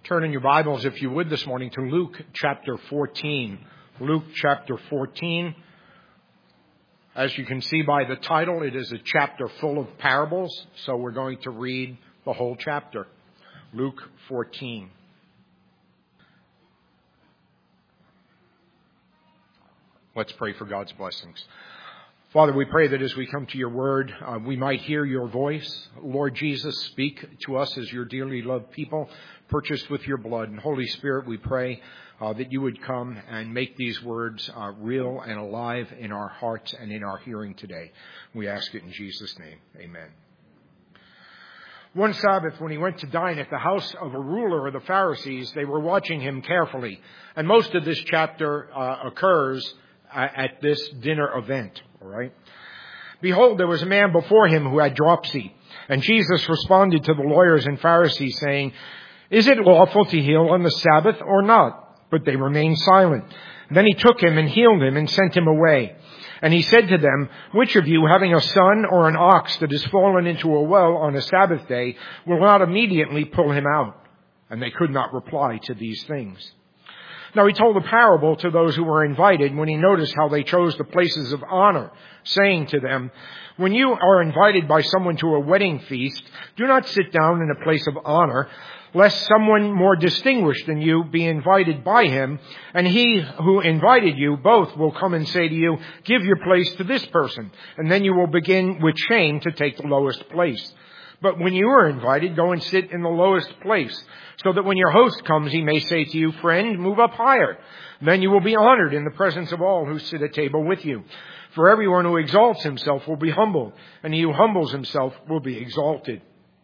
Turn in your Bibles, if you would, this morning to Luke chapter 14. Luke chapter 14. As you can see by the title, it is a chapter full of parables, so we're going to read the whole chapter. Luke 14. Let's pray for God's blessings. Father, we pray that as we come to your word, we might hear your voice. Lord Jesus, speak to us as your dearly loved people, purchased with your blood. And Holy Spirit, we pray that you would come and make these words real and alive in our hearts and in our hearing today. We ask it in Jesus' name. Amen. One Sabbath, when he went to dine at the house of a ruler of the Pharisees, they were watching him carefully. And most of this chapter occurs at this dinner event. All right. Behold, there was a man before him who had dropsy. And Jesus responded to the lawyers and Pharisees, saying, "Is it lawful to heal on the Sabbath or not?" But they remained silent. Then he took him and healed him and sent him away. And he said to them, "Which of you, having a son or an ox that has fallen into a well on a Sabbath day, will not immediately pull him out?" And they could not reply to these things. Now he told a parable to those who were invited when he noticed how they chose the places of honor, saying to them, "When you are invited by someone to a wedding feast, do not sit down in a place of honor, lest someone more distinguished than you be invited by him, and he who invited you both will come and say to you, 'Give your place to this person,' and then you will begin with shame to take the lowest place. But when you are invited, go and sit in the lowest place, so that when your host comes, he may say to you, 'Friend, move up higher.' Then you will be honored in the presence of all who sit at table with you. For everyone who exalts himself will be humbled, and he who humbles himself will be exalted."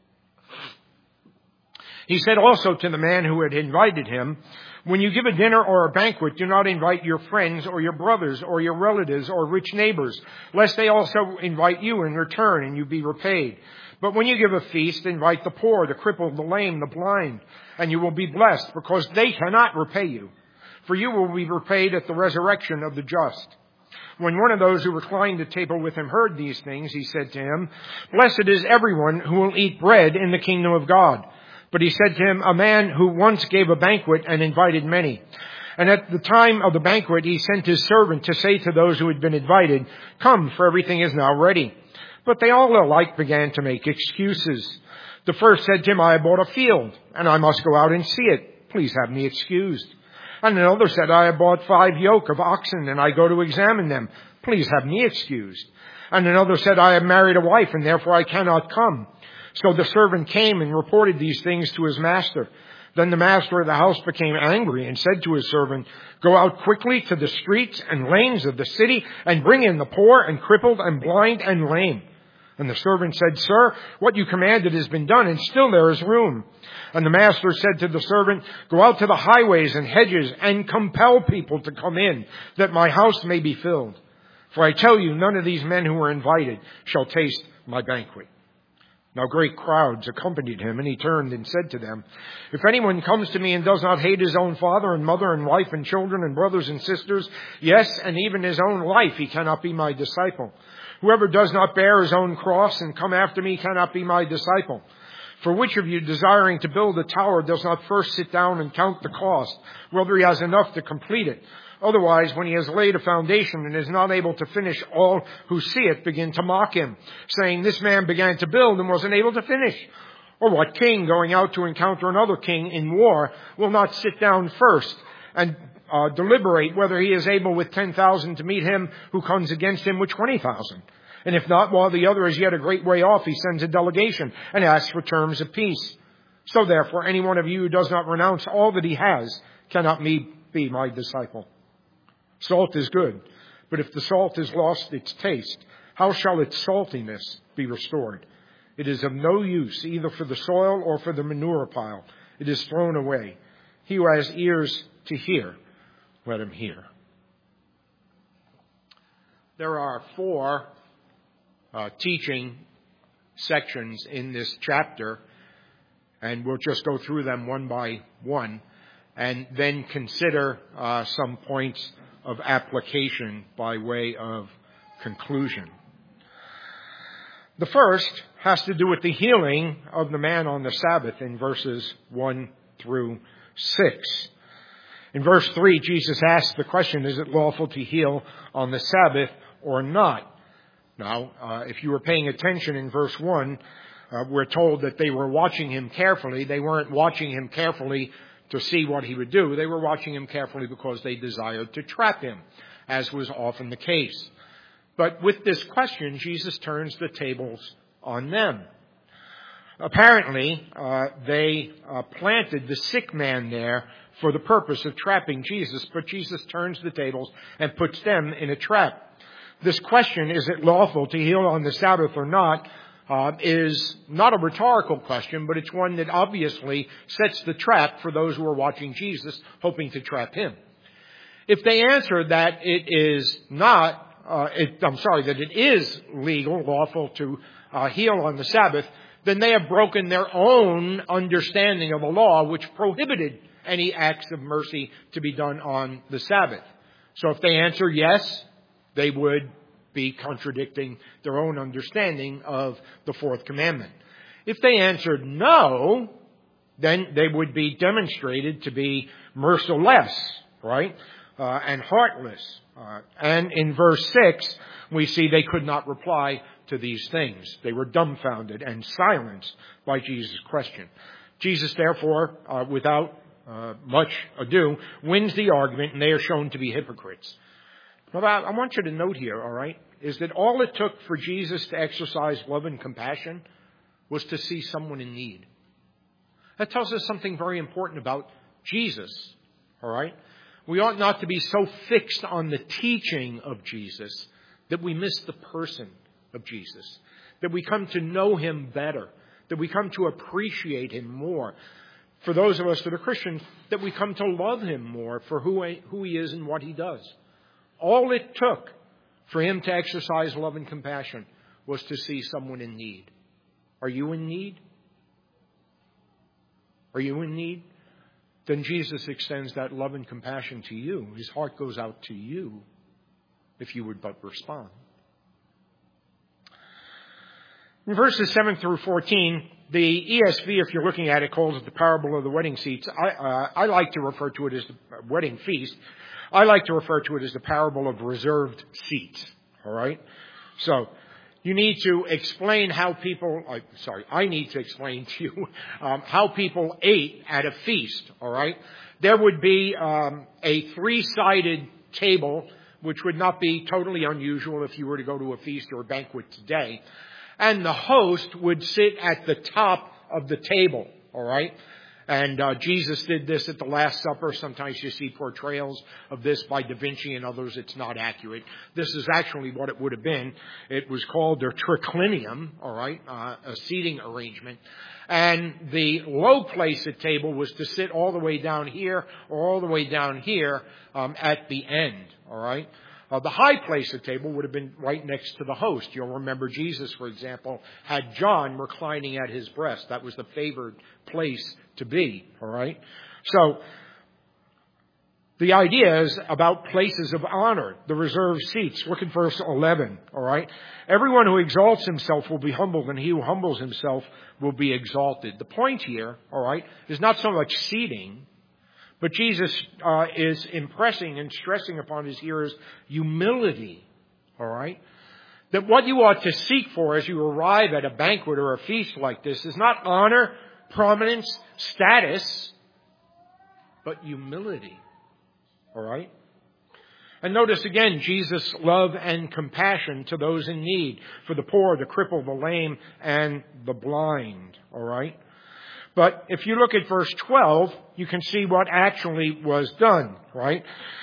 He said also to the man who had invited him, "When you give a dinner or a banquet, do not invite your friends or your brothers or your relatives or rich neighbors, lest they also invite you in return and you be repaid. But when you give a feast, invite the poor, the crippled, the lame, the blind, and you will be blessed, because they cannot repay you. For you will be repaid at the resurrection of the just." When one of those who reclined at table with him heard these things, he said to him, "Blessed is everyone who will eat bread in the kingdom of God." But he said to him, "A man who once gave a banquet and invited many. And at the time of the banquet, he sent his servant to say to those who had been invited, 'Come, for everything is now ready.' But they all alike began to make excuses. The first said to him, 'I have bought a field, and I must go out and see it. Please have me excused.' And another said, 'I have bought 5 yoke of oxen, and I go to examine them. Please have me excused.' And another said, 'I have married a wife, and therefore I cannot come.' So the servant came and reported these things to his master. Then the master of the house became angry and said to his servant, 'Go out quickly to the streets and lanes of the city and bring in the poor and crippled and blind and lame.' And the servant said, 'Sir, what you commanded has been done, and still there is room.' And the master said to the servant, 'Go out to the highways and hedges and compel people to come in, that my house may be filled. For I tell you, none of these men who were invited shall taste my banquet.' Now great crowds accompanied him, and he turned and said to them, 'If anyone comes to me and does not hate his own father and mother and wife and children and brothers and sisters, yes, and even his own life, he cannot be my disciple. Whoever does not bear his own cross and come after me cannot be my disciple. For which of you, desiring to build a tower, does not first sit down and count the cost, whether he has enough to complete it? Otherwise, when he has laid a foundation and is not able to finish, all who see it begin to mock him, saying, 'This man began to build and wasn't able to finish.' Or what king, going out to encounter another king in war, will not sit down first and deliberate whether he is able with 10,000 to meet him who comes against him with 20,000? And if not, while the other is yet a great way off, he sends a delegation and asks for terms of peace. So therefore, any one of you who does not renounce all that he has cannot be my disciple. Salt is good, but if the salt has lost its taste, how shall its saltiness be restored? It is of no use either for the soil or for the manure pile. It is thrown away. He who has ears to hear, let him hear." There are 4 teaching sections in this chapter, and we'll just go through them one by one and then consider some points of application by way of conclusion. The first has to do with the healing of the man on the Sabbath in verses 1 through 6. In verse 3, Jesus asks the question, is it lawful to heal on the Sabbath or not? Now, if you were paying attention in verse 1, we're told that they were watching him carefully. They weren't watching him carefully to see what he would do. They were watching him carefully because they desired to trap him, as was often the case. But with this question, Jesus turns the tables on them. Apparently, they planted the sick man there for the purpose of trapping Jesus, but Jesus turns the tables and puts them in a trap. This question, is it lawful to heal on the Sabbath or not, is not a rhetorical question, but it's one that obviously sets the trap for those who are watching Jesus, hoping to trap him. If they answer that it is that it is legal, lawful to heal on the Sabbath, then they have broken their own understanding of the law, which prohibited any acts of mercy to be done on the Sabbath. So if they answer yes, they would be contradicting their own understanding of the fourth commandment. If they answered no, then they would be demonstrated to be merciless, right? And heartless. And in verse 6, we see they could not reply to these things. They were dumbfounded and silenced by Jesus' question. Jesus, therefore, without much ado, wins the argument, and they are shown to be hypocrites. Now, I want you to note here, all right, is that all it took for Jesus to exercise love and compassion was to see someone in need. That tells us something very important about Jesus, all right? We ought not to be so fixed on the teaching of Jesus that we miss the person of Jesus, that we come to know him better, that we come to appreciate him more. For those of us that are Christians, that we come to love him more for who he is and what he does. All it took for him to exercise love and compassion was to see someone in need. Are you in need? Are you in need? Then Jesus extends that love and compassion to you. His heart goes out to you if you would but respond. In verses 7 through 14, the ESV, if you're looking at it, calls it the parable of the wedding seats. I like to refer to it as the wedding feast. I like to refer to it as the parable of reserved seats. All right? So, you need to explain how people, I need to explain to you how people ate at a feast. All right? There would be a 3-sided table, which would not be totally unusual if you were to go to a feast or a banquet today. And the host would sit at the top of the table, all right? And Jesus did this at the Last Supper. Sometimes you see portrayals of this by Da Vinci and others. It's not accurate. This is actually what it would have been. It was called a triclinium, all right, a seating arrangement. And the low place at table was to sit all the way down here or all the way down here at the end, all right? The high place at table would have been right next to the host. You'll remember Jesus, for example, had John reclining at his breast. That was the favored place to be, all right? So, the idea is about places of honor, the reserved seats. Look at verse 11, all right? Everyone who exalts himself will be humbled, and he who humbles himself will be exalted. The point here, all right, is not so much seating, but Jesus is impressing and stressing upon his hearers humility, all right? That what you ought to seek for as you arrive at a banquet or a feast like this is not honor, prominence, status, but humility, all right? And notice again, Jesus' love and compassion to those in need, for the poor, the crippled, the lame, and the blind, all right? But if you look at verse 12, you can see what actually was done, right?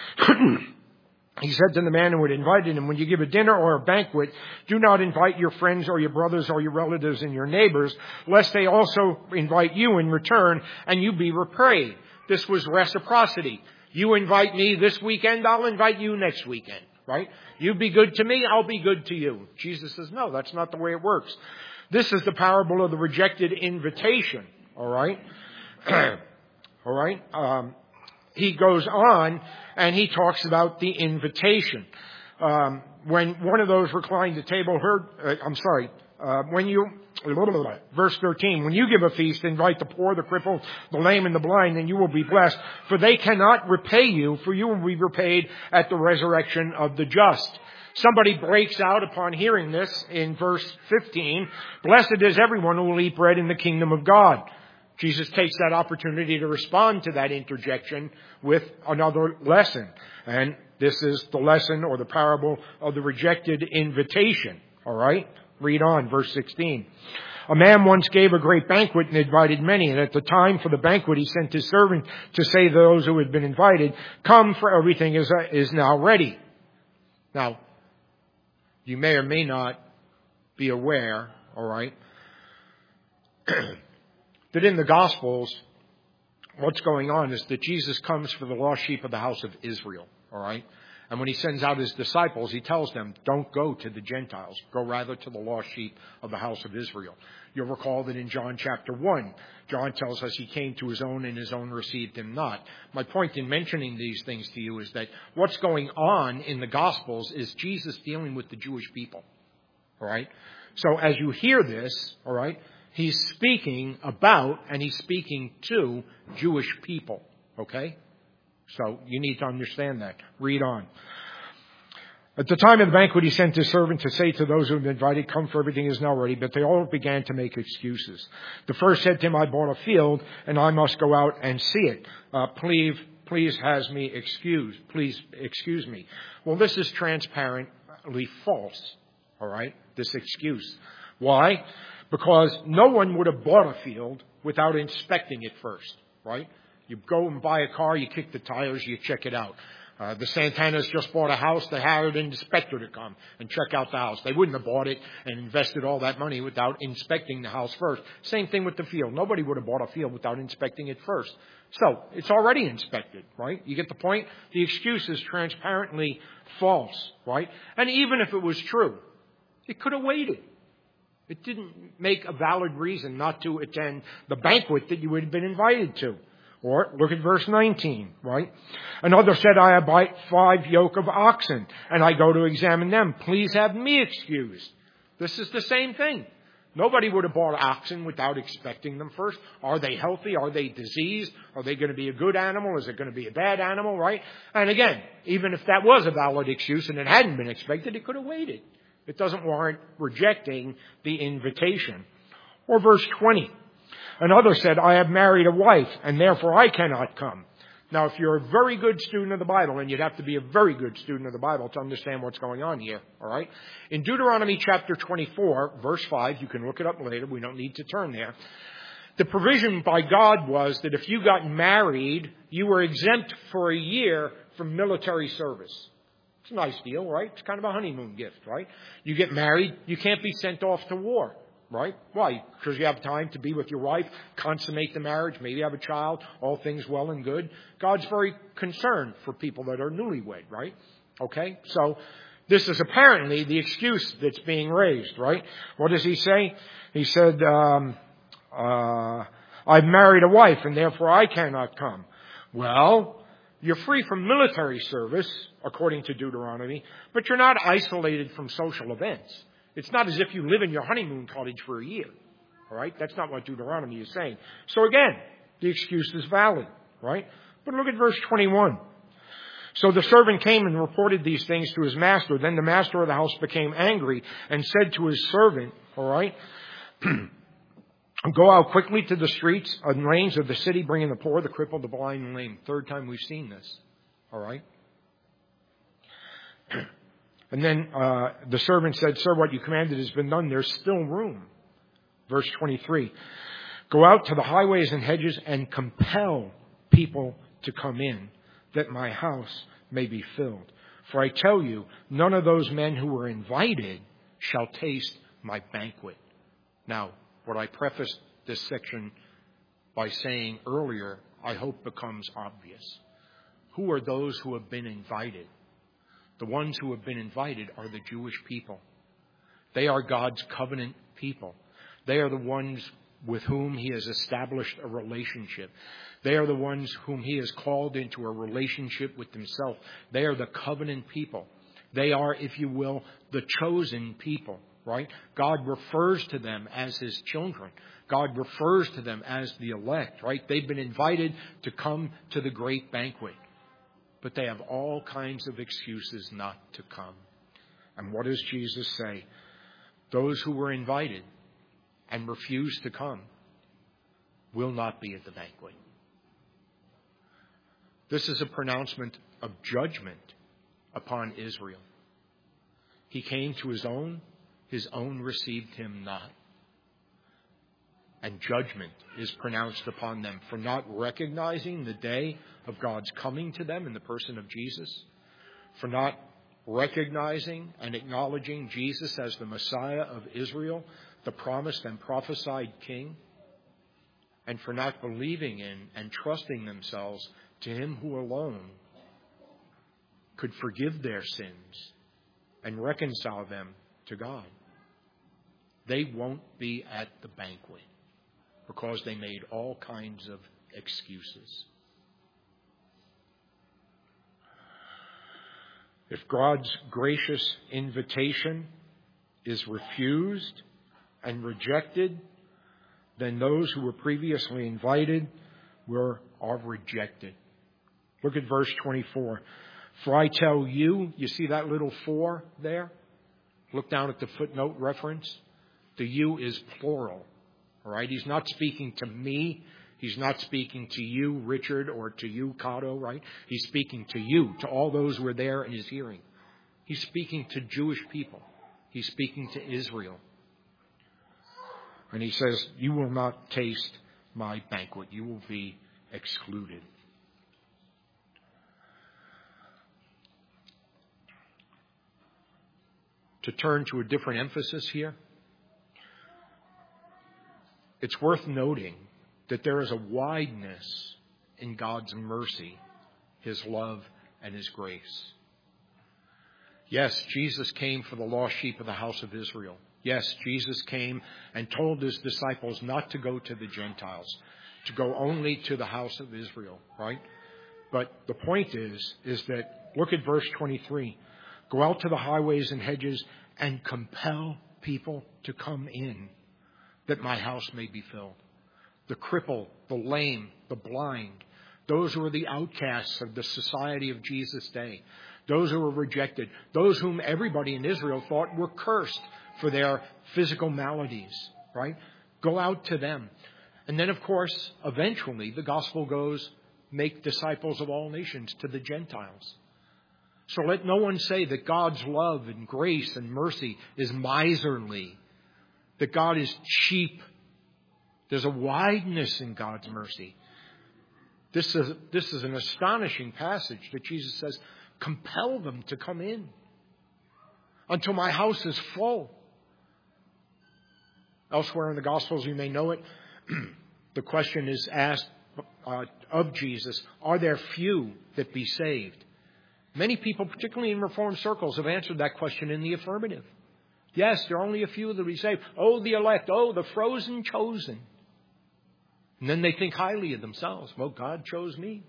He said to the man who had invited him, when you give a dinner or a banquet, do not invite your friends or your brothers or your relatives and your neighbors, lest they also invite you in return and you be repaid. This was reciprocity. You invite me this weekend, I'll invite you next weekend, right? You be good to me, I'll be good to you. Jesus says, no, that's not the way it works. This is the parable of the rejected invitation. All right? All right? He goes on and he talks about the invitation. When one of those reclined at the table heard, Verse 13, when you give a feast, invite the poor, the crippled, the lame, and the blind, and you will be blessed. For they cannot repay you, for you will be repaid at the resurrection of the just. Somebody breaks out upon hearing this in verse 15. Blessed is everyone who will eat bread in the kingdom of God. Jesus takes that opportunity to respond to that interjection with another lesson. And this is the lesson or the parable of the rejected invitation. All right? Read on, verse 16. A man once gave a great banquet and invited many, and at the time for the banquet he sent his servant to say to those who had been invited, "Come, for everything is now ready." Now, you may or may not be aware, all right, that in the Gospels, what's going on is that Jesus comes for the lost sheep of the house of Israel, all right? And when he sends out his disciples, he tells them, don't go to the Gentiles. Go rather to the lost sheep of the house of Israel. You'll recall that in John chapter 1, John tells us he came to his own and his own received him not. My point in mentioning these things to you is that what's going on in the Gospels is Jesus dealing with the Jewish people. All right? So as you hear this, all right, he's speaking about and he's speaking to Jewish people. Okay? So you need to understand that. Read on. At the time of the banquet, he sent his servant to say to those who had been invited, "Come, for everything is now ready." But they all began to make excuses. The first said to him, "I bought a field, and I must go out and see it. Please has me excused. Please excuse me." Well, this is transparently false. All right, this excuse. Why? Because no one would have bought a field without inspecting it first. Right? You go and buy a car, you kick the tires, you check it out. The Santanas just bought a house. They hired an inspector to come and check out the house. They wouldn't have bought it and invested all that money without inspecting the house first. Same thing with the field. Nobody would have bought a field without inspecting it first. So it's already inspected, right? You get the point? The excuse is transparently false, right? And even if it was true, it could have waited. It didn't make a valid reason not to attend the banquet that you had been invited to. Or look at verse 19, right? Another said, "I have 5 yoke of oxen, and I go to examine them. Please have me excused." This is the same thing. Nobody would have bought oxen without inspecting them first. Are they healthy? Are they diseased? Are they going to be a good animal? Is it going to be a bad animal, right? And again, even if that was a valid excuse and it hadn't been expected, it could have waited. It doesn't warrant rejecting the invitation. Or verse 20. Another said, "I have married a wife, and therefore I cannot come." Now, if you're a very good student of the Bible, and you'd have to be a very good student of the Bible to understand what's going on here, all right? In Deuteronomy chapter 24, verse 5, you can look it up later. We don't need to turn there. The provision by God was that if you got married, you were exempt for a year from military service. It's a nice deal, right? It's kind of a honeymoon gift, right? You get married, you can't be sent off to war. Right? Why? Because you have time to be with your wife, consummate the marriage, maybe have a child, all things well and good. God's very concerned for people that are newlywed, right? Okay? So this is apparently the excuse that's being raised, right? What does he say? He said, "I've married a wife and therefore I cannot come." Well, you're free from military service, according to Deuteronomy, but you're not isolated from social events. It's not as if you live in your honeymoon cottage for a year. All right? That's not what Deuteronomy is saying. So again, the excuse is valid. Right? But look at verse 21. So the servant came and reported these things to his master. Then the master of the house became angry and said to his servant, all right, "Go out quickly to the streets and lanes of the city, bringing the poor, the crippled, the blind, and lame." Third time we've seen this. All right? And then the servant said, "Sir, what you commanded has been done. There's still room." Verse 23. "Go out to the highways and hedges and compel people to come in, that my house may be filled. For I tell you, none of those men who were invited shall taste my banquet." Now, what I prefaced this section by saying earlier, I hope becomes obvious. Who are those who have been invited? The ones who have been invited are the Jewish people. They are God's covenant people. They are the ones with whom He has established a relationship. They are the ones whom He has called into a relationship with Himself. They are the covenant people. They are, if you will, the chosen people. right? God refers to them as His children. God refers to them as the elect, right? They've been invited to come to the great banquet. But they have all kinds of excuses not to come. And what does Jesus say? Those who were invited and refused to come will not be at the banquet. This is a pronouncement of judgment upon Israel. He came to His own received Him not. And judgment is pronounced upon them for not recognizing the day of God's coming to them in the person of Jesus, for not recognizing and acknowledging Jesus as the Messiah of Israel, the promised and prophesied King, and for not believing in and trusting themselves to Him who alone could forgive their sins and reconcile them to God. They won't be at the banquet because they made all kinds of excuses. If God's gracious invitation is refused and rejected, then those who were previously invited are rejected. Look at verse 24. For I tell you, you see that little "for" there? Look down at the footnote reference. The "you" is plural. All right? He's not speaking to me. He's not speaking to you, Richard, or to you, Cato, right? He's speaking to you, to all those who are there in His hearing. He's speaking to Jewish people. He's speaking to Israel. And He says, you will not taste my banquet. You will be excluded. To turn to a different emphasis here, it's worth noting that there is a wideness in God's mercy, His love, and His grace. Yes, Jesus came for the lost sheep of the house of Israel. Yes, Jesus came and told His disciples not to go to the Gentiles, to go only to the house of Israel, right? But the point is that, look at verse 23. Go out to the highways and hedges and compel people to come in, that my house may be filled. The crippled, the lame, the blind, those who are the outcasts of the society of Jesus' day, those who were rejected, those whom everybody in Israel thought were cursed for their physical maladies, right? Go out to them. And then, of course, eventually the gospel goes, make disciples of all nations to the Gentiles. So let no one say that God's love and grace and mercy is miserly, that God is cheap. There's a wideness in God's mercy. This is an astonishing passage that Jesus says, compel them to come in until my house is full. Elsewhere in the Gospels, you may know it, the question is asked of Jesus, are there few that be saved? Many people, particularly in Reformed circles, have answered that question in the affirmative. Yes, there are only a few that will be saved. Oh, the elect. Oh, the frozen chosen. And then they think highly of themselves. Well, God chose me.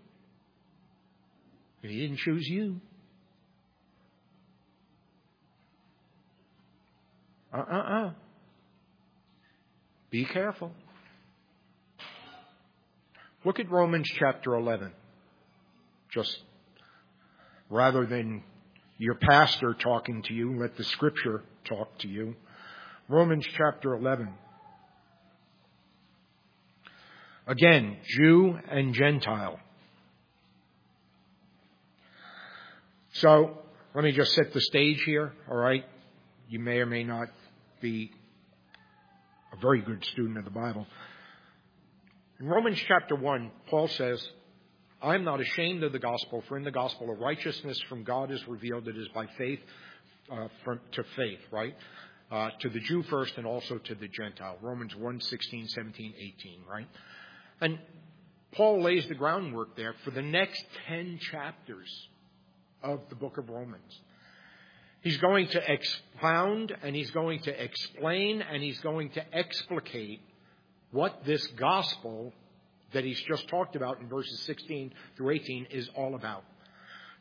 He didn't choose you. Be careful. Look at Romans chapter 11. Just rather than your pastor talking to you, let the Scripture talk to you. Romans chapter 11. Again, Jew and Gentile. So, let me just set the stage here, all right? You may or may not be a very good student of the Bible. In Romans chapter 1, Paul says, I am not ashamed of the gospel, for in the gospel a righteousness from God is revealed that is by faith to faith, right? To the Jew first and also to the Gentile. Romans 1, 16, 17, 18, right? And Paul lays the groundwork there for the next 10 chapters of the book of Romans. He's going to expound and he's going to explain and he's going to explicate what this gospel that he's just talked about in verses 16 through 18 is all about.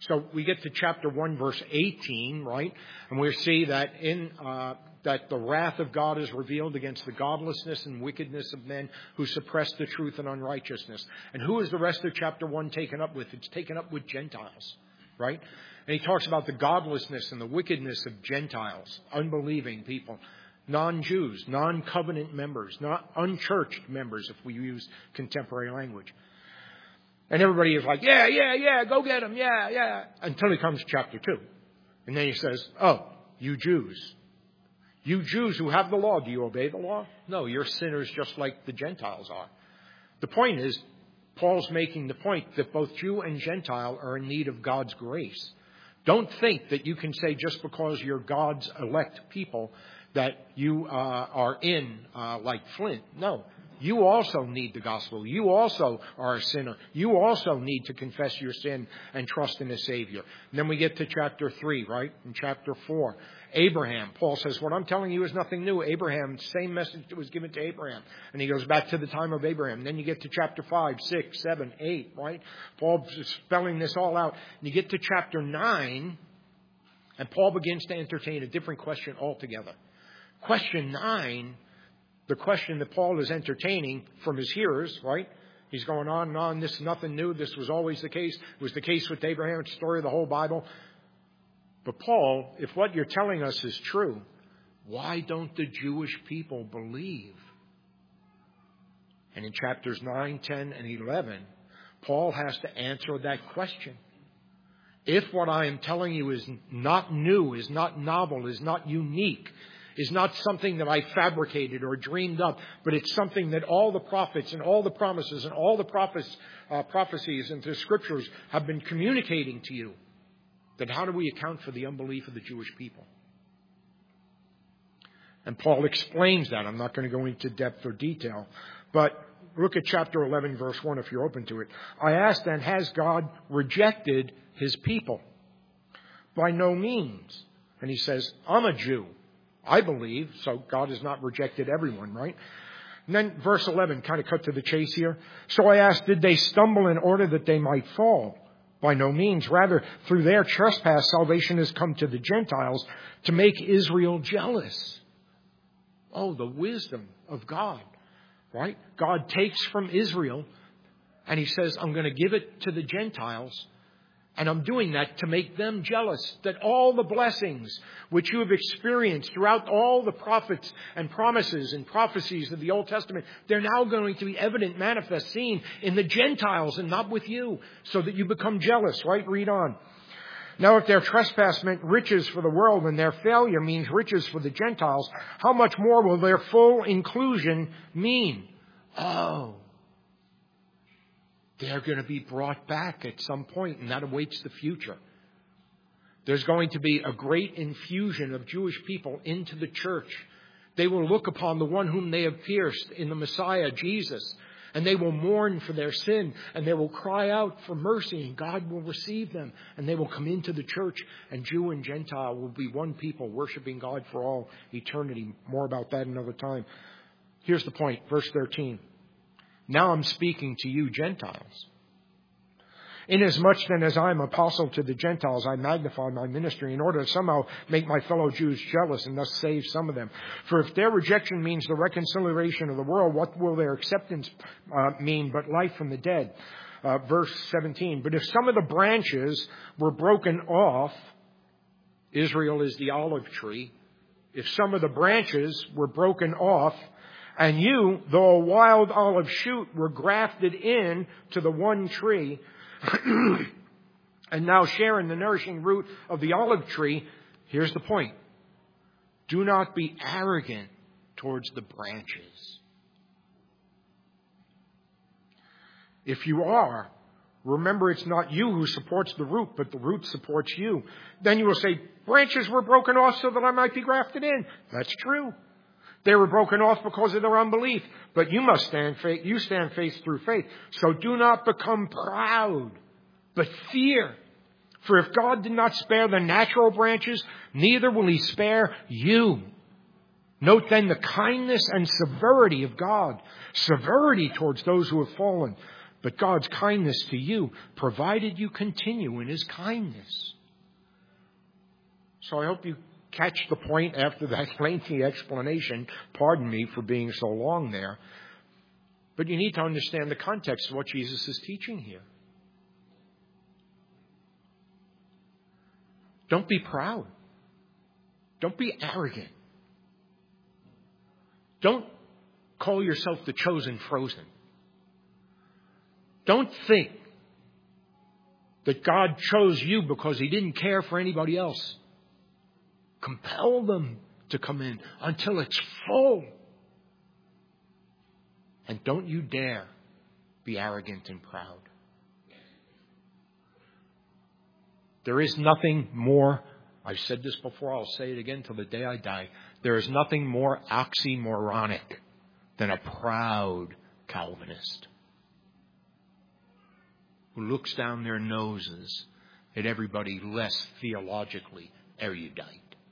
So we get to chapter 1, verse 18, right? And we see that that the wrath of God is revealed against the godlessness and wickedness of men who suppress the truth and unrighteousness. And who is the rest of chapter 1 taken up with? It's taken up with Gentiles, right? And he talks about the godlessness and the wickedness of Gentiles, unbelieving people, non-Jews, non-covenant members, not unchurched members, if we use contemporary language. And everybody is like, yeah, go get them, yeah. Until he comes to chapter 2. And then he says, oh, you Jews who have the law, do you obey the law? No, you're sinners just like the Gentiles are. The point is, Paul's making the point that both Jew and Gentile are in need of God's grace. Don't think that you can say just because you're God's elect people that you are in like Flint. No. You also need the gospel. You also are a sinner. You also need to confess your sin and trust in a Savior. And then we get to chapter 3, right? In chapter 4, Abraham. Paul says, what I'm telling you is nothing new. Abraham, same message that was given to Abraham. And he goes back to the time of Abraham. And then you get to chapter 5, 6, 7, 8, right? Paul is spelling this all out. And you get to chapter 9, and Paul begins to entertain a different question altogether. Question 9, the question that Paul is entertaining from his hearers, right? He's going on and on. This is nothing new. This was always the case. It was the case with Abraham. It's the story of the whole Bible. But Paul, if what you're telling us is true, why don't the Jewish people believe? And in chapters 9, 10, and 11, Paul has to answer that question. If what I am telling you is not new, is not novel, is not unique, is not something that I fabricated or dreamed up, but it's something that all the prophets and all the promises and all the prophecies and the scriptures have been communicating to you, then how do we account for the unbelief of the Jewish people? And Paul explains that. I'm not going to go into depth or detail, but look at chapter 11, verse 1, if you're open to it. I ask then, has God rejected his people? By no means. And he says, I'm a Jew. I believe, so God has not rejected everyone, right? And then verse 11, kind of cut to the chase here. So I asked, did they stumble in order that they might fall? By no means. Rather, through their trespass, salvation has come to the Gentiles to make Israel jealous. Oh, the wisdom of God, right? God takes from Israel and he says, I'm going to give it to the Gentiles. And I'm doing that to make them jealous that all the blessings which you have experienced throughout all the prophets and promises and prophecies of the Old Testament, they're now going to be evident, manifest, seen in the Gentiles and not with you, so that you become jealous, right? Read on. Now, if their trespass meant riches for the world and their failure means riches for the Gentiles, how much more will their full inclusion mean? Oh, they're going to be brought back at some point, and that awaits the future. There's going to be a great infusion of Jewish people into the church. They will look upon the one whom they have pierced in the Messiah, Jesus, and they will mourn for their sin, and they will cry out for mercy, and God will receive them, and they will come into the church, and Jew and Gentile will be one people worshiping God for all eternity. More about that another time. Here's the point, verse 13. Now I'm speaking to you Gentiles. Inasmuch then as I am apostle to the Gentiles, I magnify my ministry in order to somehow make my fellow Jews jealous and thus save some of them. For if their rejection means the reconciliation of the world, what will their acceptance mean but life from the dead? Verse 17. But if some of the branches were broken off, Israel is the olive tree. If some of the branches were broken off, and you, though a wild olive shoot, were grafted in to the one tree, and now share in the nourishing root of the olive tree, here's the point. Do not be arrogant towards the branches. If you are, remember it's not you who supports the root, but the root supports you. Then you will say, branches were broken off so that I might be grafted in. That's true. They were broken off because of their unbelief. But you stand faith through faith. So do not become proud, but fear. For if God did not spare the natural branches, neither will he spare you. Note then the kindness and severity of God. Severity towards those who have fallen. but God's kindness to you, provided you continue in His kindness. So I hope you catch the point after that lengthy explanation. Pardon me for being so long there. But you need to understand the context of what Jesus is teaching here. Don't be proud. Don't be arrogant. Don't call yourself the chosen frozen. Don't think that God chose you because He didn't care for anybody else. Compel them to come in until it's full. And don't you dare be arrogant and proud. There is nothing more, I've said this before, I'll say it again till the day I die. There is nothing more oxymoronic than a proud Calvinist who looks down their noses at everybody less theologically erudite.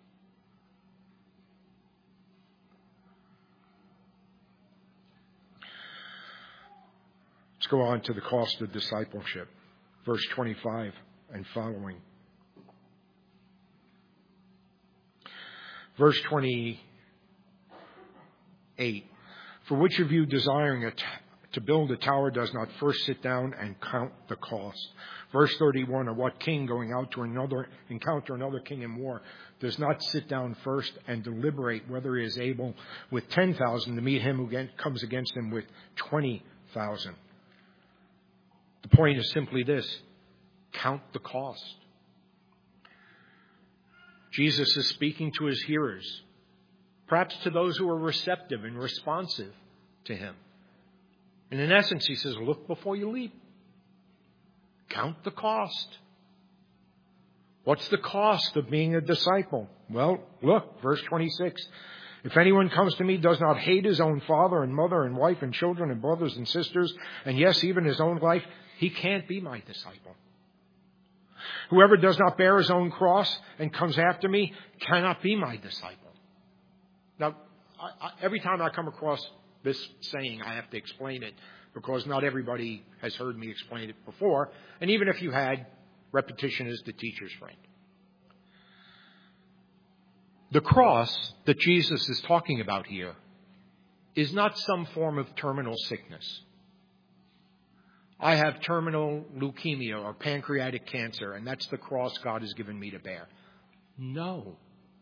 Let's go on to the cost of discipleship. Verse 25 and following. Verse 28. For which of you desiring to build a tower does not first sit down and count the cost? Verse 31. Or what king going out to encounter another king in war does not sit down first and deliberate whether he is able with 10,000 to meet him who comes against him with 20,000? The point is simply this. Count the cost. Jesus is speaking to His hearers, perhaps to those who are receptive and responsive to Him. And in essence, He says, look before you leap. Count the cost. What's the cost of being a disciple? Well, look, verse 26. If anyone comes to me, does not hate his own father and mother and wife and children and brothers and sisters, and yes, even his own life, he can't be my disciple. Whoever does not bear his own cross and comes after me cannot be my disciple. Now, every time I come across this saying, I have to explain it because not everybody has heard me explain it before. And even if you had, repetition is the teacher's friend. The cross that Jesus is talking about here is not some form of terminal sickness. I have terminal leukemia or pancreatic cancer, and that's the cross God has given me to bear. No.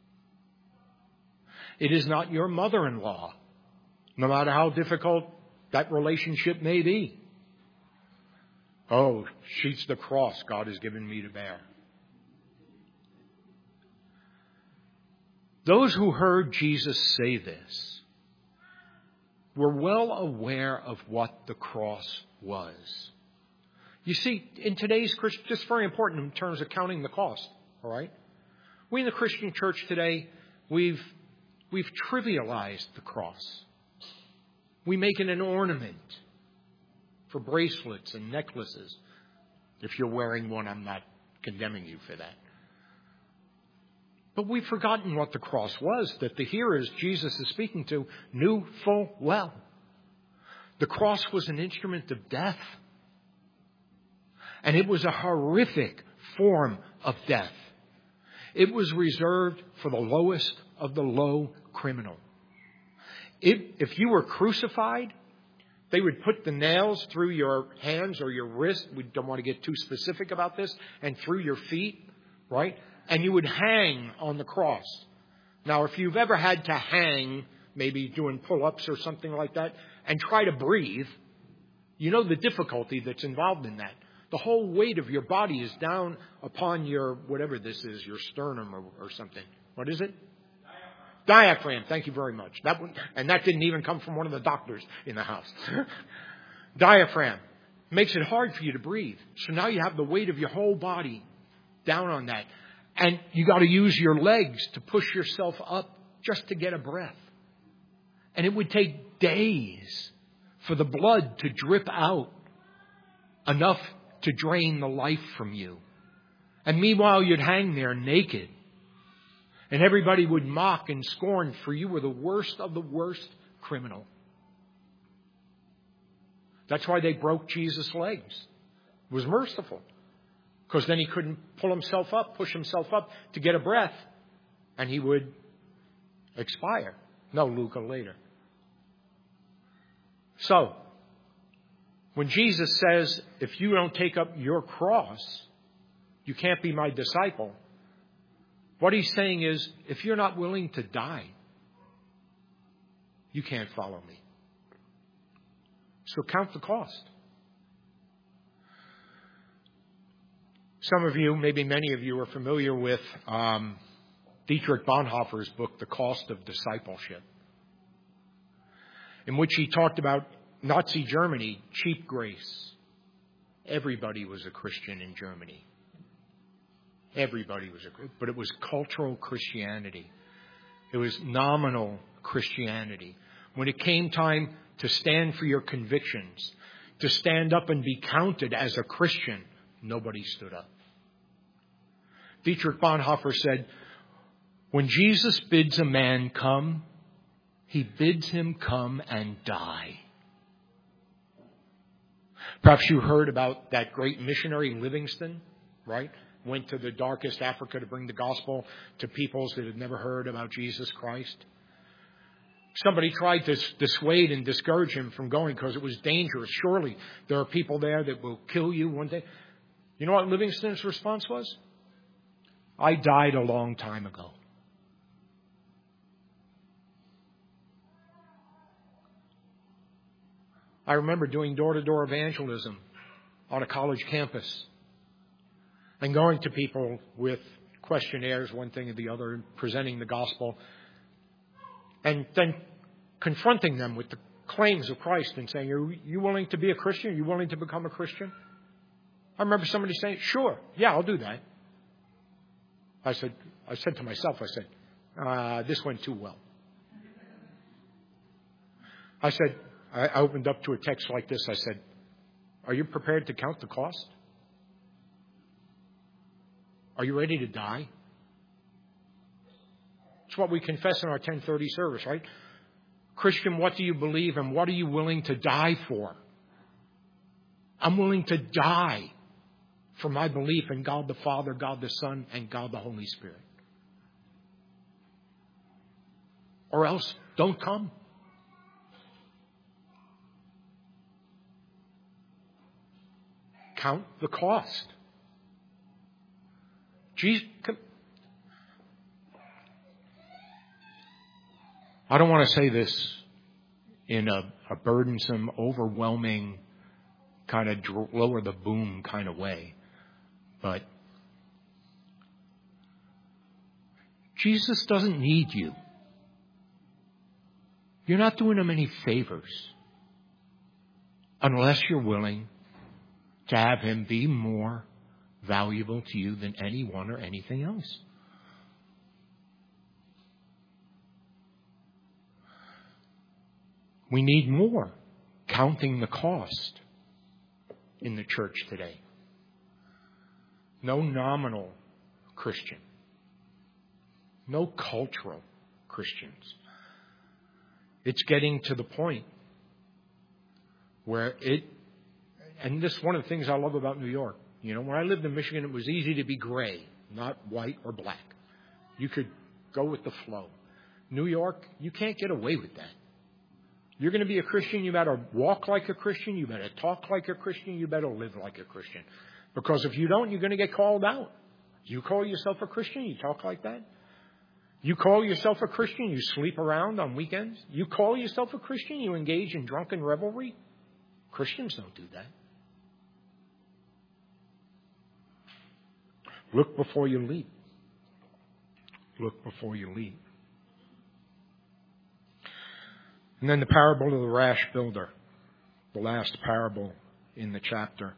It is not your mother-in-law, no matter how difficult that relationship may be. Oh, she's the cross God has given me to bear. Those who heard Jesus say this were well aware of what the cross was. You see, in today's Christian, just very important in terms of counting the cost, all right? We in the Christian church today, we've trivialized the cross. We make it an ornament for bracelets and necklaces. If you're wearing one, I'm not condemning you for that. But we've forgotten what the cross was, that the hearers Jesus is speaking to knew full well. The cross was an instrument of death. And it was a horrific form of death. It was reserved for the lowest of the low criminal. If you were crucified, they would put the nails through your hands or your wrist. We don't want to get too specific about this. And through your feet, right? And you would hang on the cross. Now, if you've ever had to hang, maybe doing pull-ups or something like that, and try to breathe, you know the difficulty that's involved in that. The whole weight of your body is down upon your, whatever this is, your sternum or something. What is it? Diaphragm. Thank you very much. That one, and that didn't even come from one of the doctors in the house. Diaphragm makes it hard for you to breathe. So now you have the weight of your whole body down on that. And you got to use your legs to push yourself up just to get a breath. And it would take days for the blood to drip out enough to drain the life from you. And meanwhile, you'd hang there naked. And everybody would mock and scorn, for you were the worst of the worst criminal. That's why they broke Jesus' legs. It was merciful. Because then he couldn't pull himself up, push himself up to get a breath, and he would expire. No, Luca later. So, when Jesus says, if you don't take up your cross, you can't be my disciple, what he's saying is, if you're not willing to die, you can't follow me. So count the cost. Some of you, maybe many of you, are familiar with Dietrich Bonhoeffer's book, The Cost of Discipleship, in which he talked about Nazi Germany, cheap grace. Everybody was a Christian in Germany. Everybody was but it was cultural Christianity. It was nominal Christianity. When it came time to stand for your convictions, to stand up and be counted as a Christian, nobody stood up. Dietrich Bonhoeffer said, when Jesus bids a man come, he bids him come and die. Perhaps you heard about that great missionary Livingstone, right? Went to the darkest Africa to bring the gospel to peoples that had never heard about Jesus Christ. Somebody tried to dissuade and discourage him from going because it was dangerous. Surely there are people there that will kill you one day. You know what Livingstone's response was? I died a long time ago. I remember doing door-to-door evangelism on a college campus and going to people with questionnaires, one thing or the other, and presenting the gospel, and then confronting them with the claims of Christ and saying, are you willing to be a Christian? Are you willing to become a Christian? I remember somebody saying, sure, yeah, I'll do that. I said to myself, this went too well. I opened up to a text like this. I said, are you prepared to count the cost? Are you ready to die? It's what we confess in our 10:30 service, right? Christian, what do you believe and what are you willing to die for? I'm willing to die for my belief in God the Father, God the Son, and God the Holy Spirit. Or else, don't come. Count the cost. Jesus, I don't want to say this in a burdensome, overwhelming, kind of lower the boom kind of way, but Jesus doesn't need you. You're not doing him any favors unless you're willing to have him be more valuable to you than anyone or anything else. We need more counting the cost in the church today. No nominal Christian. No cultural Christians. It's getting to the point where and this is one of the things I love about New York. You know, when I lived in Michigan, it was easy to be gray, not white or black. You could go with the flow. New York, you can't get away with that. You're going to be a Christian, you better walk like a Christian, you better talk like a Christian, you better live like a Christian. Because if you don't, you're going to get called out. You call yourself a Christian, you talk like that. You call yourself a Christian, you sleep around on weekends. You call yourself a Christian, you engage in drunken revelry. Christians don't do that. Look before you leap. Look before you leap. And then the parable of the rash builder, the last parable in the chapter.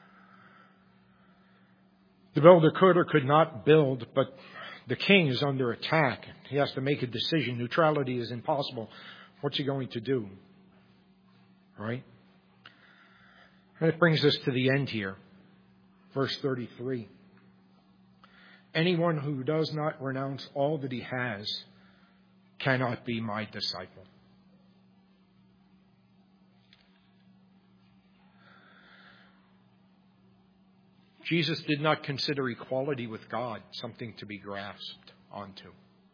The builder could or could not build, but the king is under attack. He has to make a decision. Neutrality is impossible. What's he going to do? Right? And it brings us to the end here. Verse 33. Anyone who does not renounce all that he has cannot be my disciple. Jesus did not consider equality with God something to be grasped onto.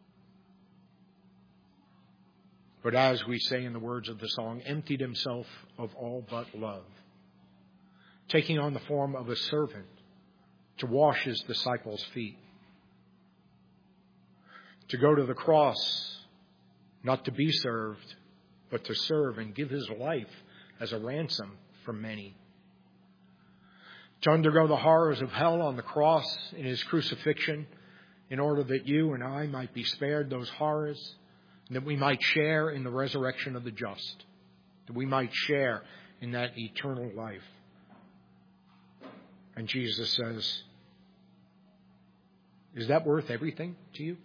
But as we say in the words of the song, emptied himself of all but love, taking on the form of a servant to wash his disciples' feet, to go to the cross, not to be served, but to serve and give his life as a ransom for many. To undergo the horrors of hell on the cross in his crucifixion in order that you and I might be spared those horrors, and that we might share in the resurrection of the just, that we might share in that eternal life. And Jesus says, is that worth everything to you?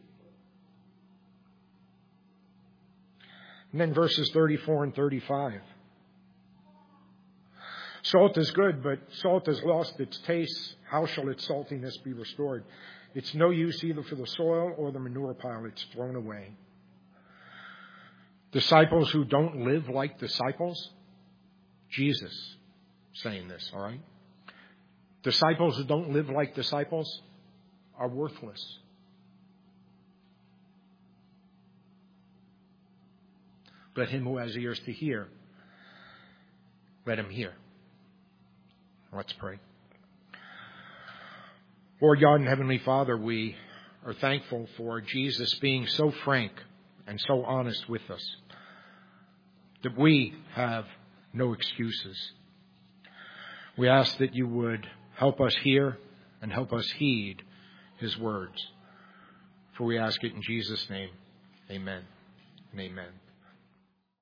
And then verses 34 and 35. Salt is good, but salt has lost its taste. How shall its saltiness be restored? It's no use either for the soil or the manure pile. It's thrown away. Disciples who don't live like disciples, Jesus saying this, all right? Disciples who don't live like disciples are worthless. Let him who has ears to hear, let him hear. Let's pray. Lord God and Heavenly Father, we are thankful for Jesus being so frank and so honest with us, that we have no excuses. We ask that you would help us hear and help us heed his words. For we ask it in Jesus' name. Amen and amen.